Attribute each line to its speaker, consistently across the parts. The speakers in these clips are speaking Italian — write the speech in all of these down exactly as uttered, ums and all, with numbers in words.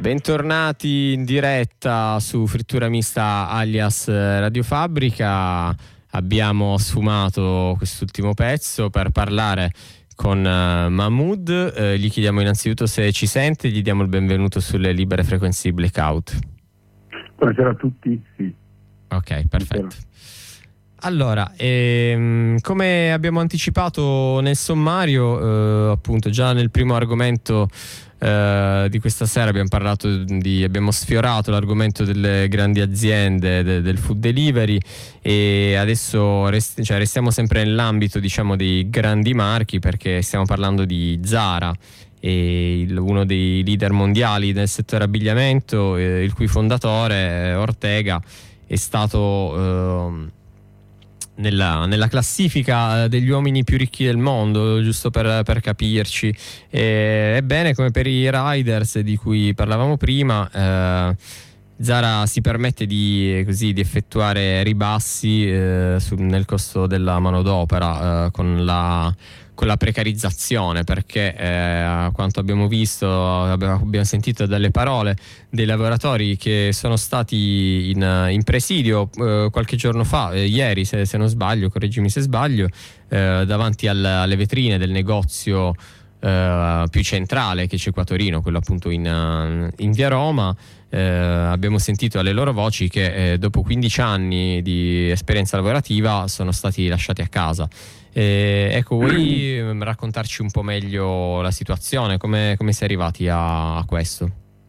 Speaker 1: Bentornati in diretta su Frittura Mista alias Radio Fabbrica. Abbiamo sfumato quest'ultimo pezzo per parlare con uh, Mahmood. Uh, gli chiediamo innanzitutto se ci sente, gli diamo il benvenuto sulle libere frequenze di Blackout.
Speaker 2: Buonasera a tutti, sì.
Speaker 1: Ok, perfetto. Buonasera. Allora, ehm, come abbiamo anticipato nel sommario, eh, appunto già nel primo argomento eh, di questa sera abbiamo parlato di, abbiamo sfiorato l'argomento delle grandi aziende, de, del food delivery, e adesso rest, cioè, restiamo sempre nell'ambito, diciamo, dei grandi marchi, perché stiamo parlando di Zara, e il, uno dei leader mondiali nel settore abbigliamento, eh, il cui fondatore, eh, Ortega, è stato... Eh, Nella, nella classifica degli uomini più ricchi del mondo, giusto per, per capirci. E, ebbene, come per i riders di cui parlavamo prima, eh, Zara si permette di, così, di effettuare ribassi eh, su, nel costo della manodopera, eh, con la con la precarizzazione, perché eh, a quanto abbiamo visto, abbiamo, abbiamo sentito dalle parole dei lavoratori che sono stati in, in presidio eh, qualche giorno fa, eh, ieri se, se non sbaglio, correggimi se sbaglio, eh, davanti al, alle vetrine del negozio eh, più centrale che c'è qua a Torino, quello appunto in, in via Roma. Eh, abbiamo sentito alle loro voci che eh, dopo quindici anni di esperienza lavorativa sono stati lasciati a casa. Eh, ecco, vuoi raccontarci un po' meglio la situazione? Come, come si è arrivati a, a questo?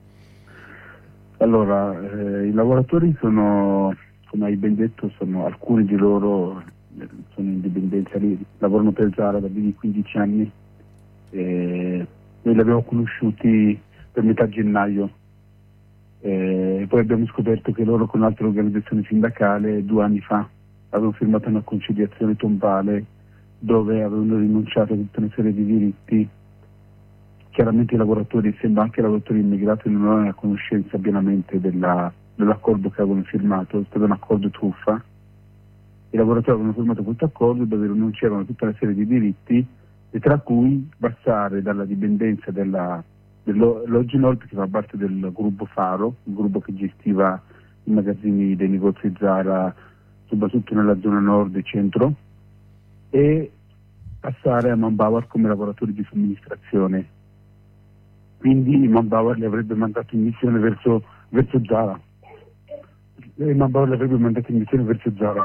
Speaker 2: Allora, eh, i lavoratori sono, come hai ben detto, sono alcuni di loro eh, sono in dipendenza, lavorano per Zara da più di quindici anni. Eh, noi li abbiamo conosciuti per metà gennaio, e eh, poi abbiamo scoperto che loro con altre organizzazioni sindacali due anni fa avevano firmato una conciliazione tombale dove avevano rinunciato a tutta una serie di diritti. Chiaramente i lavoratori, sembra anche i lavoratori immigrati, non avevano a conoscenza pienamente della, dell'accordo che avevano firmato. È stato un accordo truffa. I lavoratori avevano firmato questo accordo dove rinunciavano a tutta una serie di diritti, e tra cui passare dalla dipendenza della, dell'Oggi Nord, che fa parte del gruppo Faro, un gruppo che gestiva i magazzini dei negozi Zara soprattutto nella zona nord e centro, e passare a Manpower come lavoratori di somministrazione. Quindi Manpower li avrebbe mandato in missione verso, verso Zara. E Manpower li avrebbe mandato in missione verso Zara.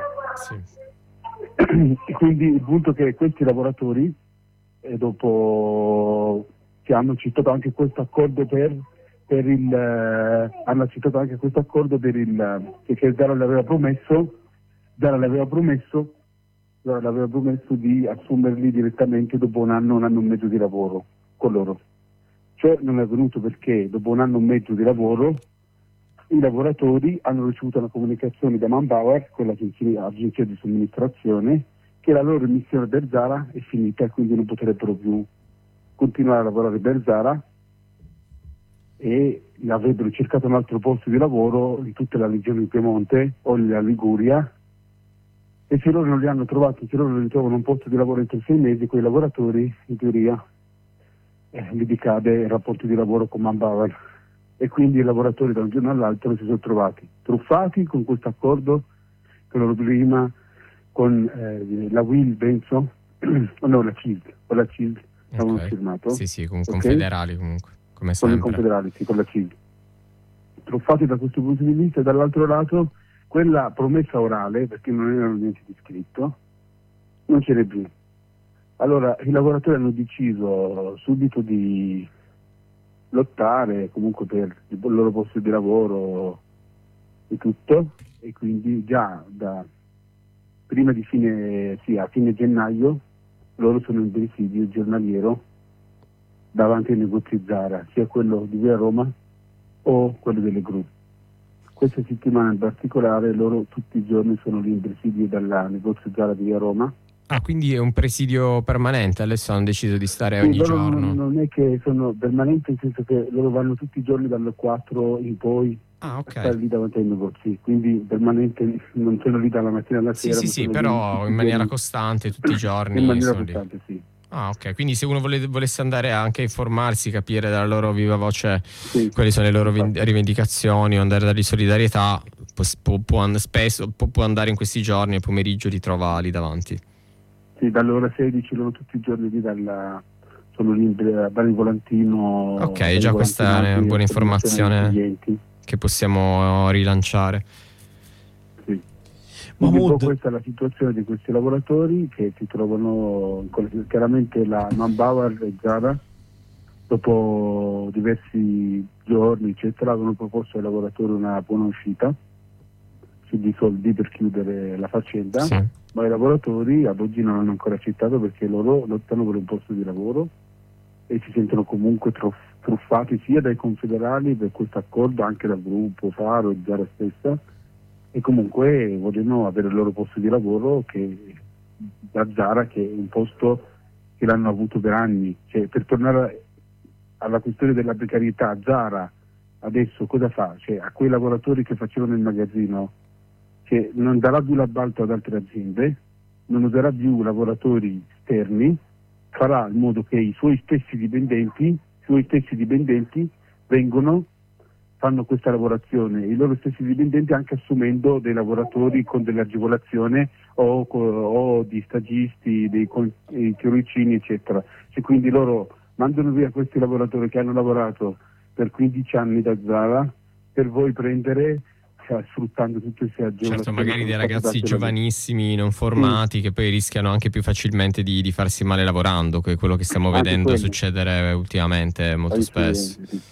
Speaker 1: Sì.
Speaker 2: E quindi il punto è che questi lavoratori, e dopo che hanno citato anche questo accordo per, per il eh, hanno citato anche questo accordo per il che, che Zara le aveva promesso, Zara le aveva promesso aveva promesso di assumerli direttamente dopo un anno, un anno e mezzo di lavoro con loro. Ciò non è avvenuto perché dopo un anno e mezzo di lavoro i lavoratori hanno ricevuto una comunicazione da Manpower, quella agenzia di somministrazione, che la loro missione per Zara è finita e quindi non potrebbero più continuare a lavorare per Zara, e avrebbero cercato un altro posto di lavoro in tutta la regione di Piemonte o la Liguria. E se loro non li hanno trovati, se loro non ritrovano un posto di lavoro entro sei mesi, quei lavoratori, in teoria, eh, gli decade il rapporto di lavoro con Manpower. E quindi i lavoratori da un giorno all'altro si sono trovati truffati con questo accordo che loro prima con eh, la Will, penso, o no, la C I L, con la C I L avevano
Speaker 1: Okay.
Speaker 2: firmato.
Speaker 1: Sì, sì, con
Speaker 2: Okay?
Speaker 1: confederali comunque, come
Speaker 2: Con i
Speaker 1: sempre.
Speaker 2: confederali, sì, con la C I L. Truffati da questo punto di vista, e dall'altro lato quella promessa orale, perché non erano niente di scritto, non c'era più. Allora i lavoratori hanno deciso subito di lottare comunque per il loro posto di lavoro e tutto, e quindi già da prima di fine, sì, a fine gennaio loro sono in presidio giornaliero davanti ai negozi Zara, sia quello di via Roma o quello delle Gru. Questa settimana in particolare loro tutti i giorni sono lì in presidio dalla negozio Zara di via Roma.
Speaker 1: Ah, quindi è un presidio permanente, adesso hanno deciso di stare
Speaker 2: Sì,
Speaker 1: ogni
Speaker 2: loro
Speaker 1: giorno.
Speaker 2: Non, non è che sono permanenti, nel senso che loro vanno tutti i giorni dalle quattro in poi
Speaker 1: Ah,
Speaker 2: a stare
Speaker 1: ok.
Speaker 2: lì davanti ai negozi, quindi permanente non sono lì dalla mattina alla
Speaker 1: Sì,
Speaker 2: sera.
Speaker 1: sì,
Speaker 2: ma
Speaker 1: sì,
Speaker 2: sono lì
Speaker 1: però
Speaker 2: tutti
Speaker 1: in
Speaker 2: i
Speaker 1: maniera
Speaker 2: giorni.
Speaker 1: costante, tutti i giorni
Speaker 2: In maniera
Speaker 1: sono lì.
Speaker 2: costante, sì.
Speaker 1: Ah, ok, quindi se uno vole, volesse andare anche a informarsi, capire dalla loro viva voce
Speaker 2: Sì,
Speaker 1: quali sono le loro
Speaker 2: infatti.
Speaker 1: rivendicazioni o andare dargli solidarietà, può, può, and- spesso, può, può andare in questi giorni, al pomeriggio li trova lì davanti.
Speaker 2: Sì, dalle ore sedici loro tutti i giorni lì dalla, sono lì a Bari Volantino.
Speaker 1: Ok,
Speaker 2: Bari
Speaker 1: già
Speaker 2: Volantino
Speaker 1: questa è una buona informazione che possiamo rilanciare.
Speaker 2: Sì. Quindi un po' questa è la situazione di questi lavoratori che si trovano, chiaramente la Manpower e Zara, dopo diversi giorni eccetera, avevano proposto ai lavoratori una buona uscita di soldi per chiudere la faccenda, sì. Ma i lavoratori ad oggi non hanno ancora accettato perché loro lottano per un posto di lavoro e si sentono comunque truffati sia dai confederali per questo accordo, anche dal gruppo Faro e Zara stessa, e comunque vogliono avere il loro posto di lavoro che, da Zara, che è un posto che l'hanno avuto per anni. Cioè, per tornare alla questione della precarietà, Zara adesso cosa fa? Cioè, a quei lavoratori che facevano il magazzino, che non darà più l'appalto ad altre aziende, non userà più lavoratori esterni, farà in modo che i suoi stessi dipendenti, i suoi stessi dipendenti vengono, fanno questa lavorazione, i loro stessi dipendenti, anche assumendo dei lavoratori con delle agevolazioni o, o di stagisti, dei chirurgini eccetera. Cioè, quindi loro mandano via questi lavoratori che hanno lavorato per quindici anni da Zara per voi prendere, cioè, sfruttando tutte queste agevolazioni.
Speaker 1: Certo, magari dei ragazzi giovanissimi, non formati, sì, che poi rischiano anche più facilmente di, di farsi male lavorando, che è quello che stiamo anche vedendo quello succedere ultimamente molto Ai spesso. Sì.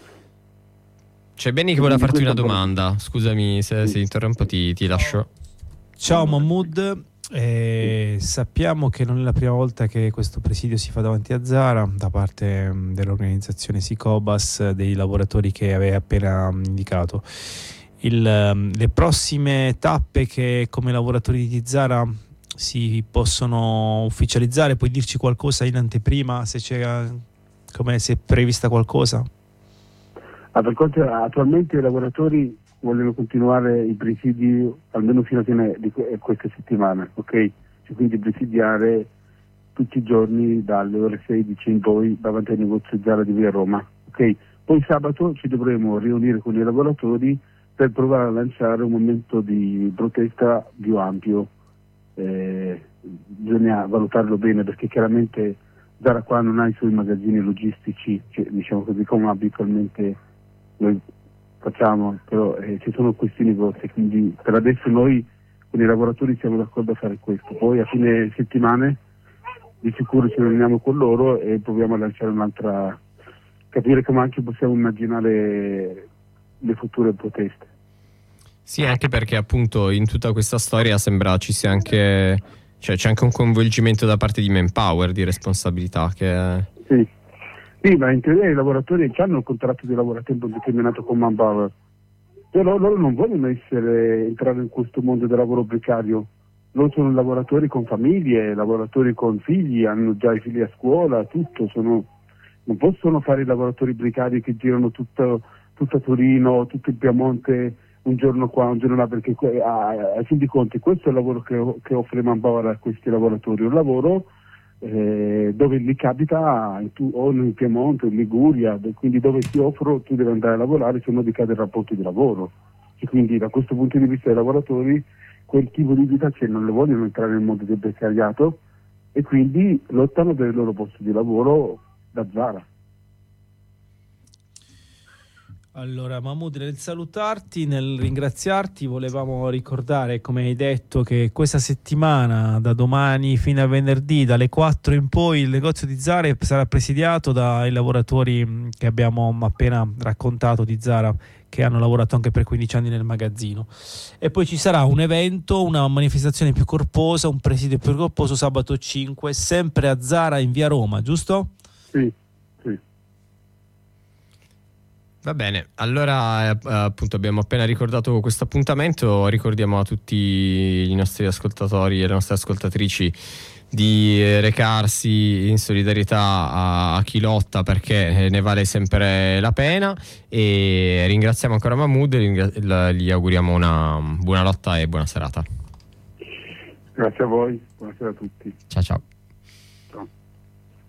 Speaker 1: C'è Benny che voleva farti una domanda, scusami se, sì. se interrompo, ti, ti lascio.
Speaker 3: Ciao Mahmood, eh, sappiamo che non è la prima volta che questo presidio si fa davanti a Zara da parte dell'organizzazione Sicobas, dei lavoratori che avevi appena indicato. Il, le prossime tappe che come lavoratori di Zara si possono ufficializzare, puoi dirci qualcosa in anteprima, se c'è, come se è prevista qualcosa?
Speaker 2: Ah, per conto, attualmente i lavoratori vogliono continuare i presidi almeno fino a fine di questa settimana, ok? Cioè, quindi presidiare tutti i giorni dalle ore sedici in poi davanti al negozio Zara di via Roma, ok? Poi sabato ci dovremo riunire con i lavoratori per provare a lanciare un momento di protesta più ampio. Eh, bisogna valutarlo bene perché chiaramente Zara qua non ha i suoi magazzini logistici, cioè, diciamo così, come abitualmente noi facciamo, però eh, ci sono questioni grosse, quindi per adesso noi con i lavoratori siamo d'accordo a fare questo, poi a fine settimana di sicuro ci riuniamo con loro e proviamo a lanciare un'altra, capire come anche possiamo immaginare le future proteste.
Speaker 1: Sì, anche perché appunto in tutta questa storia sembra ci sia anche, cioè c'è anche un coinvolgimento da parte di Manpower di responsabilità che...
Speaker 2: Sì. Sì, ma in teoria i lavoratori hanno un contratto di lavoro a tempo determinato con Manpower, però loro non vogliono essere, entrare in questo mondo del lavoro precario. Loro sono lavoratori con famiglie, lavoratori con figli, hanno già i figli a scuola, tutto, sono, non possono fare i lavoratori precari che girano tutto, tutto a Torino, tutto il Piemonte, un giorno qua, un giorno là, perché a, a fin di conti questo è il lavoro che, che offre Manpower a questi lavoratori, un lavoro Eh, dove gli capita in tu, o in Piemonte o in Liguria, quindi dove ti offro tu devi andare a lavorare, se no decade il rapporto di lavoro, e quindi da questo punto di vista i lavoratori quel tipo di vita c'è, non le vogliono entrare nel mondo del precariato e quindi lottano per il loro posto di lavoro da Zara.
Speaker 3: Allora Mahmood, nel salutarti, nel ringraziarti, volevamo ricordare, come hai detto, che questa settimana, da domani fino a venerdì, dalle quattro in poi, il negozio di Zara sarà presidiato dai lavoratori che abbiamo appena raccontato di Zara, che hanno lavorato anche per quindici anni nel magazzino. E poi ci sarà un evento, una manifestazione più corposa, un presidio più corposo sabato cinque, sempre a Zara in via Roma, giusto?
Speaker 2: Sì.
Speaker 1: Va bene, allora eh, appunto abbiamo appena ricordato questo appuntamento, ricordiamo a tutti i nostri ascoltatori e le nostre ascoltatrici di recarsi in solidarietà a, a chi lotta, perché ne vale sempre la pena, e ringraziamo ancora Mahmood e gli auguriamo una buona lotta e buona serata.
Speaker 2: Grazie a voi, buonasera a tutti.
Speaker 1: Ciao ciao.